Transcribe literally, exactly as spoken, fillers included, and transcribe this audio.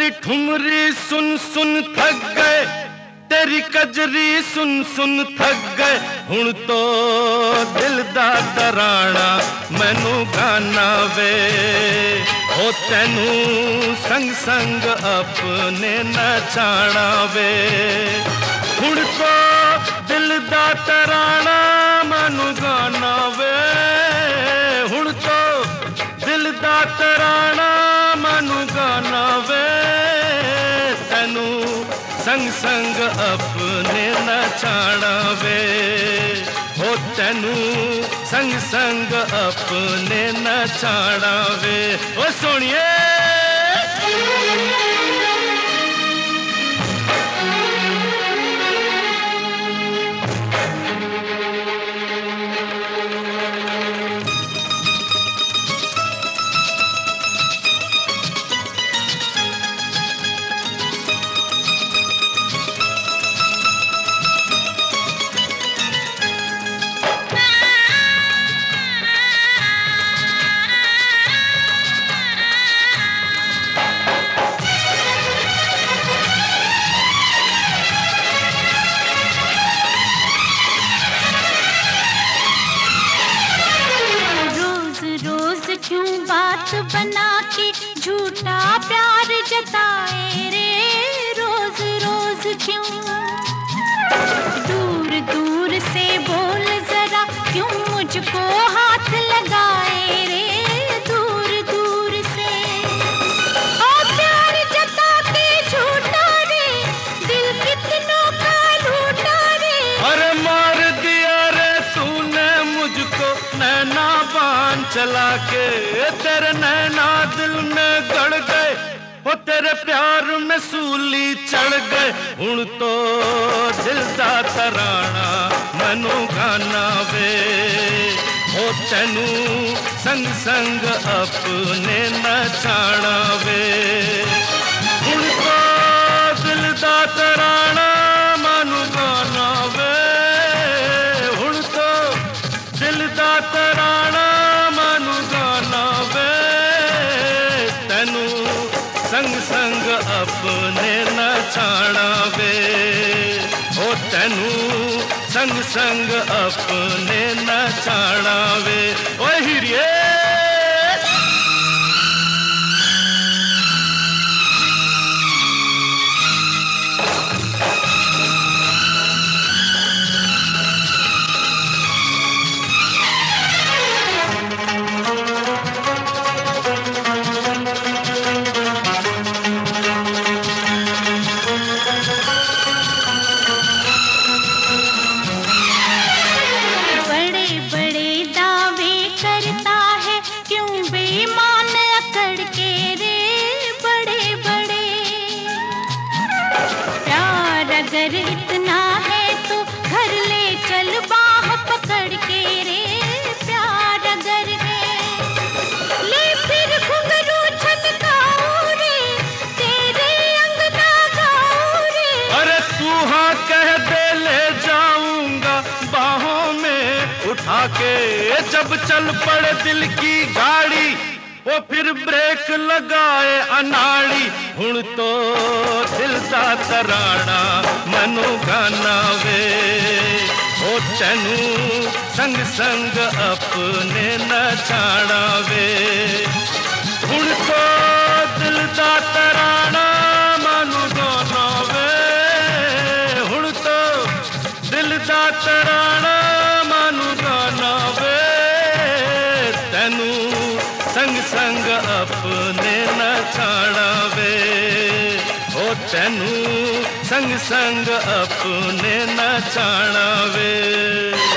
तेरी ठुमरी सुन सुन थक गए, तेरी कजरी सुन सुन थक गए। हुण तो दिल दा तराना मैनू गाना वे, ओ तैनू संग संग अपने नचाना वे। हुण तो दिल दा तराना मैनू गाना वे, हुण तो दिल दा तराना मैनू गाना वे। तैनू संग संग अपने नचाना वे, हो तैनू संग संग अपने नचाना वे। ओ सोनिए क्यों बात बना के झूठा प्यार जताए रे, रोज रोज क्यों दूर दूर से बोल जरा, क्यों मुझको हाथ लगाए रे, दूर दूर से। ओ प्यार जता के झूठा रे, दिल कितनों का लूटा रे। अरे मार दिया रे तूने मुझको नैना बान चला के, तेरे नैना दिल में गड़ गए, ओ तेरे प्यार में सूली चढ़ गए। हुण तो दिल दा तराना मैनू गाना वे, ओ तैनू संग संग अपने नचाना वे। हुण तो दिल दा तराना मैनू गाना वे, हुण तो दिल दा तराना मैनू गाना वे। तैनू संग संग अपने नचाना वे, ओ तैनू संग संग अपने नचाना वे। ओ हिरिये अगर इतना है तो घर ले चल बाह पकड़ के रे, प्यार अगर है ले फिर घुंघरू छटकाओ रे, तेरे अंगना गाओ रे। अरे तू हाँ कह दे ले जाऊंगा बाहों में उठा के, जब चल पड़े दिल की गाड़ी वो फिर ब्रेक लगाए अनाड़ी। हुण तो दिल दा तराना मैनू गाना वे, ओ तैनू संग संग अपने नचाना वे। हुण तो दिल दा तराना मैनू गाना वे, हुण तो दिल दा तराना मैनू गाना वे। तैनू संग संग अपने नचाना वे, ओ तैनू संग संग अपने नचाना वे।